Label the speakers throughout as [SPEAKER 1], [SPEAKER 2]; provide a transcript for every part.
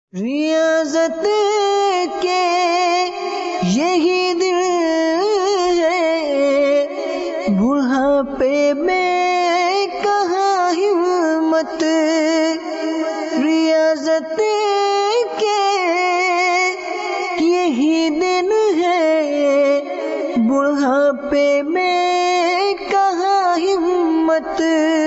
[SPEAKER 1] ریاضت کے یہی دن ہے، بڑھاپے میں کہاں ہمت، ریاضت کے یہی دن ہے، بڑھاپے میں کہاں ہمت۔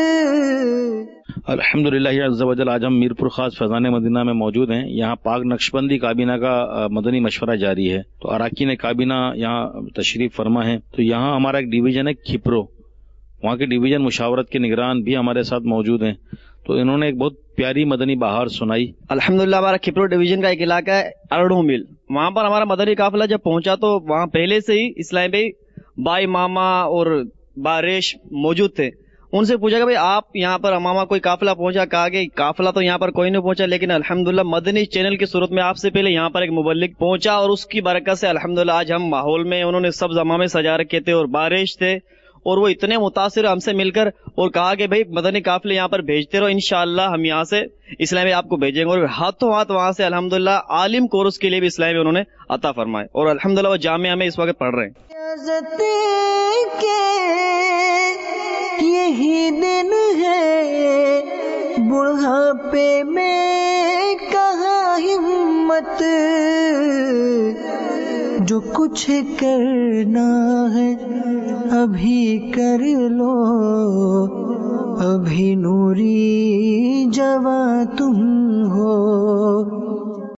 [SPEAKER 2] الحمدللہ عز و جل، آج ہم میرپور خاص فیضان مدینہ میں موجود ہیں۔ یہاں پاک نقشبندی کابینہ کا مدنی مشورہ جاری ہے، تو اراکین کابینہ یہاں تشریف فرما ہے۔ تو یہاں ہمارا ایک ڈویژن ہے کھپرو، وہاں کے ڈویژن مشاورت کے نگران بھی ہمارے ساتھ موجود ہیں، تو انہوں نے ایک بہت پیاری مدنی بہار سنائی۔
[SPEAKER 3] الحمدللہ ہمارا کھپرو ڈویژن کا ایک علاقہ ہے ارڑوں مل، وہاں پر ہمارا مدنی قافلہ جب پہنچا تو وہاں پہلے سے ہی اسلام بھائی، بائی ماما اور بارش موجود تھے۔ ان سے پوچھا کہ بھائی آپ یہاں پر امامہ کوئی قافلہ پہنچا؟ کہا کہ قافلہ تو یہاں پر کوئی نہیں پہنچا، لیکن الحمدللہ مدنی چینل کی صورت میں آپ سے پہلے یہاں پر ایک مبلغ پہنچا، اور اس کی برکت سے الحمدللہ آج ہم ماحول میں، انہوں نے سبز امامے سجا رکھے تھے اور بارش تھے، اور وہ اتنے متاثر ہم سے مل کر، اور کہا کہ بھائی مدنی قافلے یہاں پر بھیجتے رہو، انشاءاللہ ہم یہاں سے اسلامی آپ کو بھیجیں گے، اور ہاتھوں ہاتھ وہاں سے الحمدللہ عالم کورس کے لیے بھی اسلامی انہوں نے عطا فرمائے، اور الحمدللہ وہ جامعہ میں اس وقت پڑھ رہے ہیں۔
[SPEAKER 1] یہی دن ہے، بڑھاپے میں کہاں ہمت، جو کچھ کرنا ہے ابھی کر لو، ابھی نوری جواں تم ہو۔